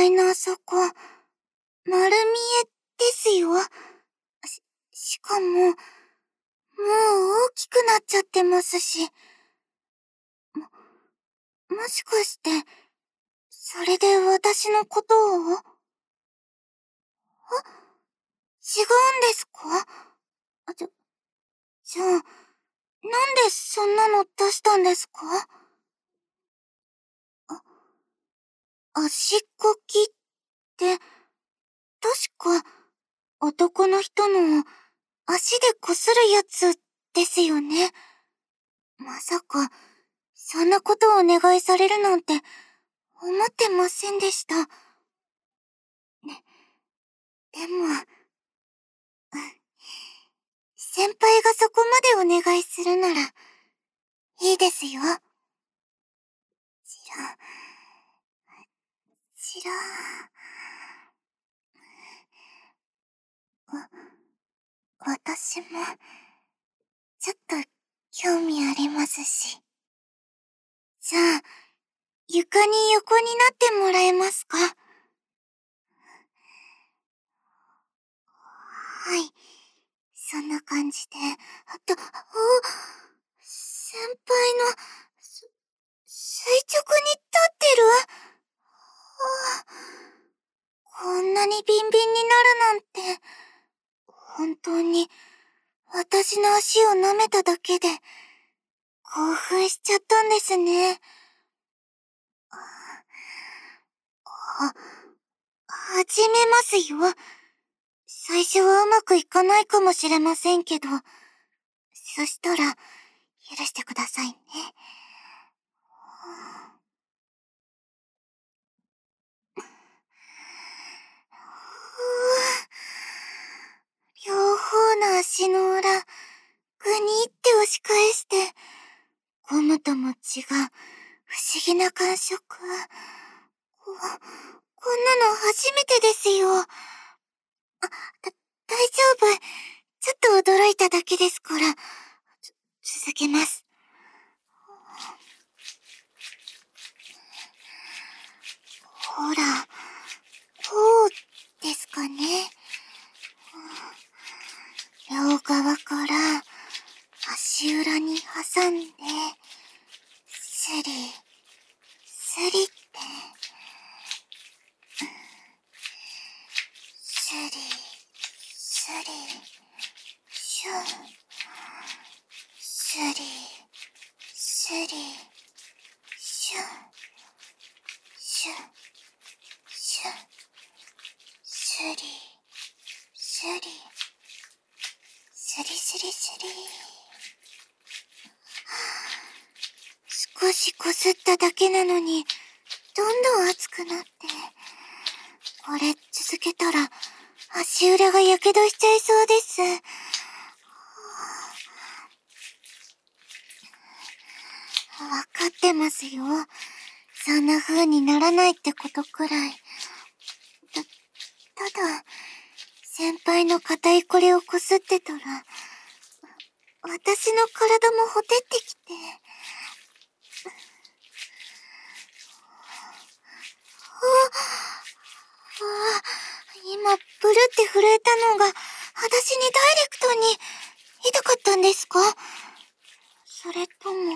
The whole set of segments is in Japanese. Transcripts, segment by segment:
輩のあそこ、丸見えですよ。しかも、もう大きくなっちゃってますし。もしかして、それで私のことを？違うんですか？じゃあ、なんでそんなの出したんですか？足こきって、確か、男の人の足でこするやつですよね。まさか、そんなことをお願いされるなんて、思ってませんでした。でも、先輩がそこまでお願いするなら、いいですよ。ちら、私も、ちょっと、興味ありますし。じゃあ、床に横になってもらえますか？はい。そんな感じで、先輩の、垂直に立ってる？こんなにビンビンになるなんて、本当に、私の足を舐めただけで、興奮しちゃったんですね。始めますよ。最初はうまくいかないかもしれませんけど、そしたら、許してくださいね。両方の足の裏、ぐにって押し返して、ゴムとも違う不思議な感触。こんなの初めてですよ。大丈夫。ちょっと驚いただけですから。続けます。ほら、こうですかね。両側から足裏に挟んで、スリ、スリって、スリ、スリ、シュン、スリ、スリ、シュン、シュン、シュン、スリ、スリ、スリスリスリ。少しこすっただけなのに、どんどん熱くなって、これ続けたら、足裏がやけどしちゃいそうです。わかってますよ。そんな風にならないってことくらい。ただ、先輩の硬いこれをこすってたら、私の体もほてってきて、今、ブルって震えたのが、私にダイレクトに、痛かったんですか？それとも、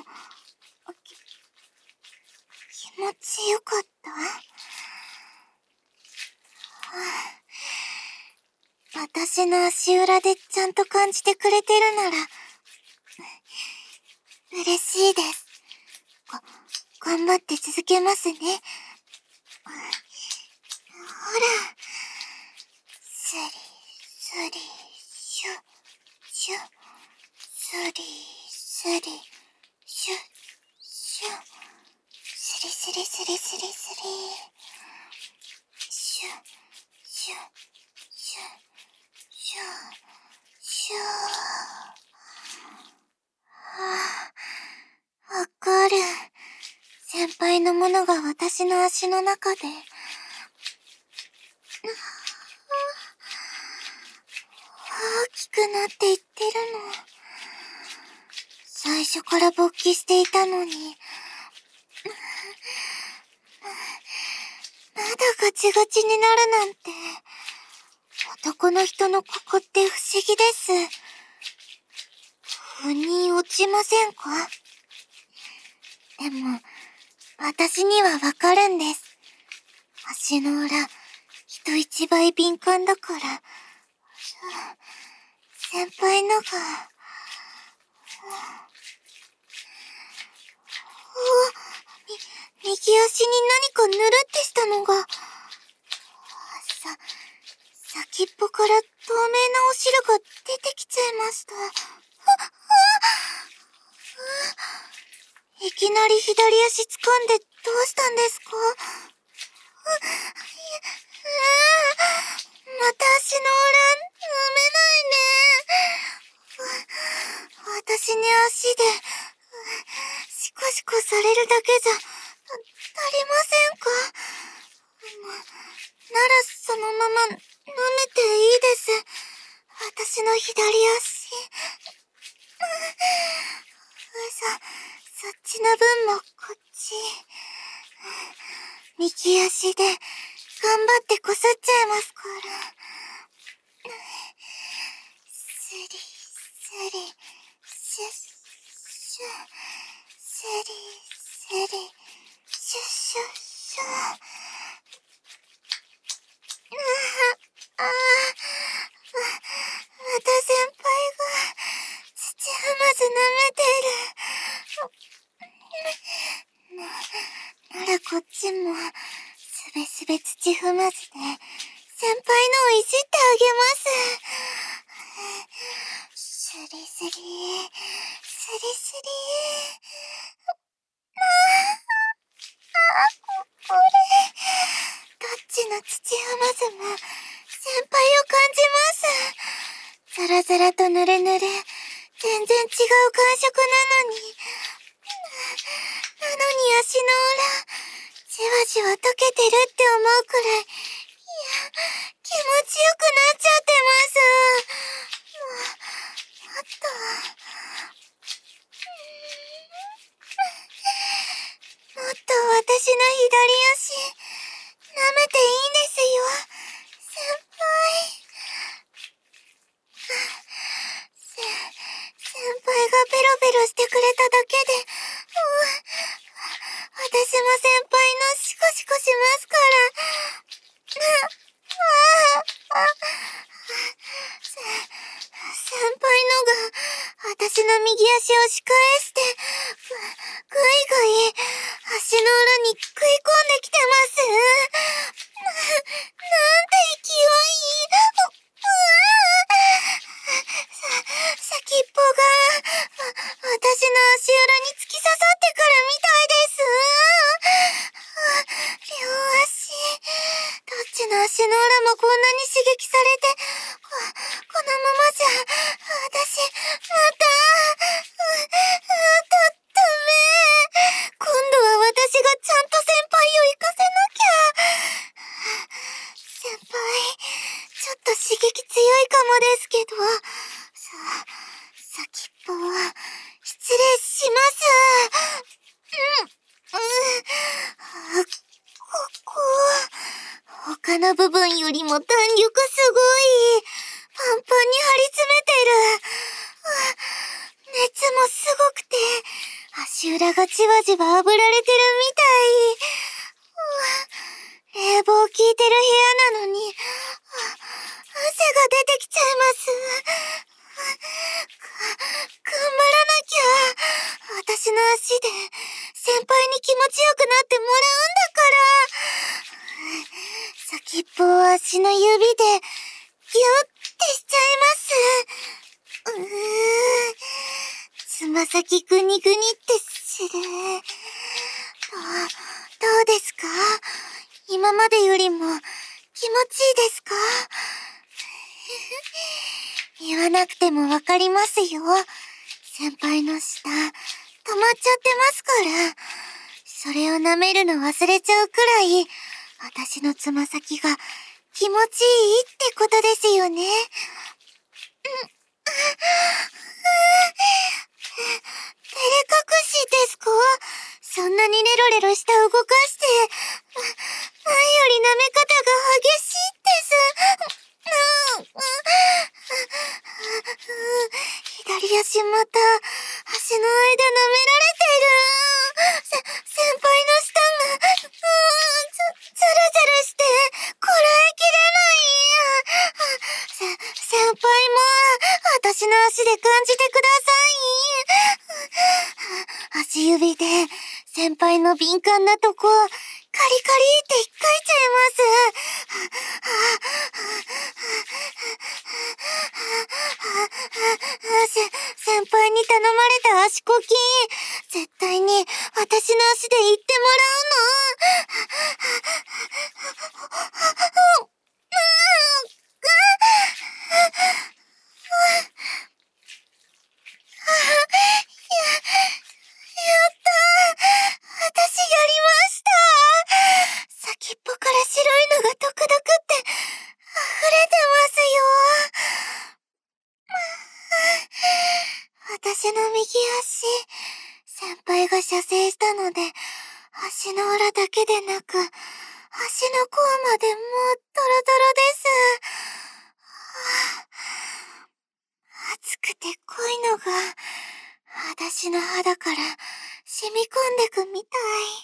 気持ちよかった？私の足裏でちゃんと感じてくれてるなら、嬉しいです。頑張って続けますね。ほら、スリ、スリ、シュ、シュ、スリ、スリ、シュ、シュ、スリスリスリスリスリ、シュ、シュ、シュ、シュ、シュ。わかる。先輩のものが私の足の中で、大きくなっていってるの。最初から勃起していたのに、まだガチガチになるなんて、男の人のここって不思議です。腑に落ちませんか？でも、私にはわかるんです。足の裏、人一倍敏感だから。先輩のが、右足に何かぬるってしたのが、先っぽから透明なお汁が出てきちゃいました。いきなり左足掴んでどうしたんですか？また足の裏、舐めないね。私に足で、シコシコされるだけじゃ、足りませんか？ならそのまま舐めていいです。私の左足。そっちの分もこっち。右足で頑張ってこすっちゃいますから。スリスリ、シュッシュ、スリスリ、シュッシュッシュ。また先輩が土踏まず舐めてる。ならこっちもすべすべ土踏まずで先輩のをいじってあげます。スリスリ、スリスリ。これ、どっちの土踏まずも先輩を感じます。ザラザラとぬれぬれ、全然違う感触なのに。なのに足の裏、じわじわ溶けてるって思うくらい、いや、気持ちよくなっちゃってます。もっと。もっと私の左足、舐めていいんですよ、先輩。先輩がペロペロしてくれただけで、私も先輩のシコシコしますから。先輩のが、私の右足を押し返して、ぐいぐい、足の裏に食い込んできてます。なんて勢い。先っぽが、私の足裏に突き刺さってくるみたいです。両足、どっちの足の裏もこんなに刺激されて、このままじゃ、私、また、ダメ。今度は私がちゃんと先輩を行かせなきゃ。先輩、ちょっと刺激強いかもですけど、先っぽは、失礼します。ここ、他の部分よりも弾力すごい。パンパンに張り詰めてる。熱もすごくて、足裏がじわじわ炙られてるみたい。冷房効いてる部屋なのに、汗が出てきちゃいます。頑張らなきゃ。私の足で先輩に気持ちよくなってもらうんだから。先っぽを足の指でギュッてしちゃいます。つま先グニグニってする。どうですか？今までよりも気持ちいいですか？言わなくてもわかりますよ。先輩の舌、止まっちゃってますから。それを舐めるの忘れちゃうくらい、私のつま先が気持ちいいってことですよね。照れ隠しですか？そんなにレロレロ舌動かして、前より舐め左足また、足の間舐められてる。先輩の舌が、ズルズルして、こらえきれない。先輩も、私の足で感じてください。足指で、先輩の敏感なとこ、カリカリって引っかいちゃいます。先輩に頼まれた足こき、絶対に私の足で言ってもらうの。私やりました。先っぽから白いのがドクドクって溢れてますよ。私の右足、先輩が射精したので、足の裏だけでなく、足の甲までもうドロドロです。熱くて濃いのが、私の肌から染み込んでくみたい。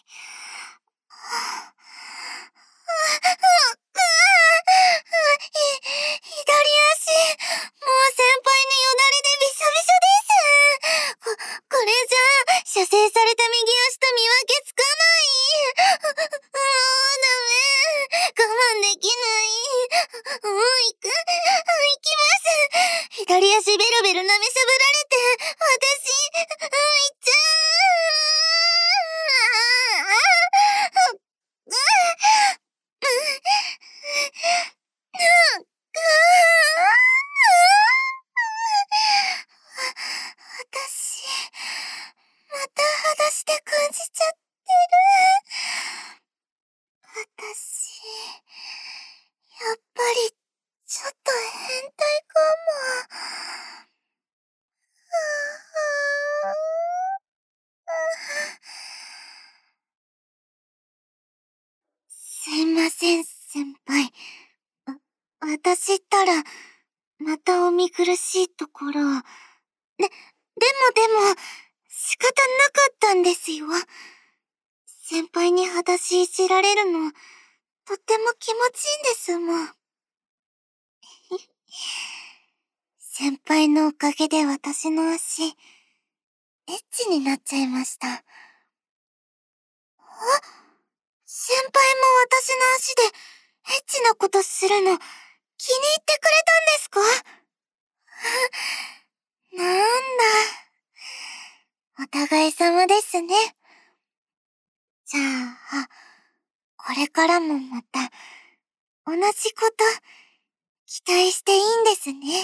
左足、もう先輩のよだれでびしょびしょです。これじゃ、射精された右足と見分けつかない。もうダメ。我慢できない。もう行きます。左足ベロベロ舐めしゃぶられて、私、行っちゃ私、また裸足で感じちゃってる。私、やっぱり、ちょっと変態かも。すいません、先輩。私ったら、またお見苦しいところを。でも、仕方なかったんですよ。先輩に裸足いじられるの、とっても気持ちいいんですもん。先輩のおかげで私の足、エッチになっちゃいました。先輩も私の足で、エッチなことするの、気に入ってくれたんですか？なんだ。お互い様ですね。じゃあ、これからもまた、同じこと、期待していいんですね。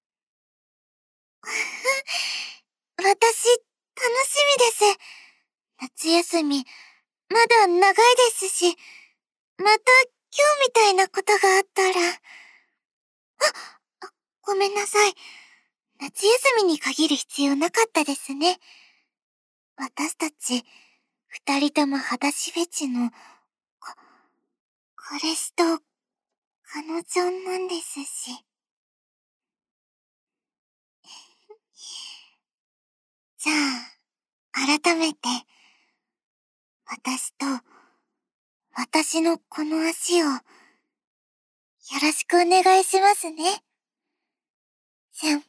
私、楽しみです。夏休み、まだ長いですし、また今日みたいなことがあったら。ごめんなさい。夏休みに限る必要なかったですね。私たち、二人とも裸足フェチの、彼氏と彼女なんですし。じゃあ、改めて、私と、私のこの足を、よろしくお願いしますね。先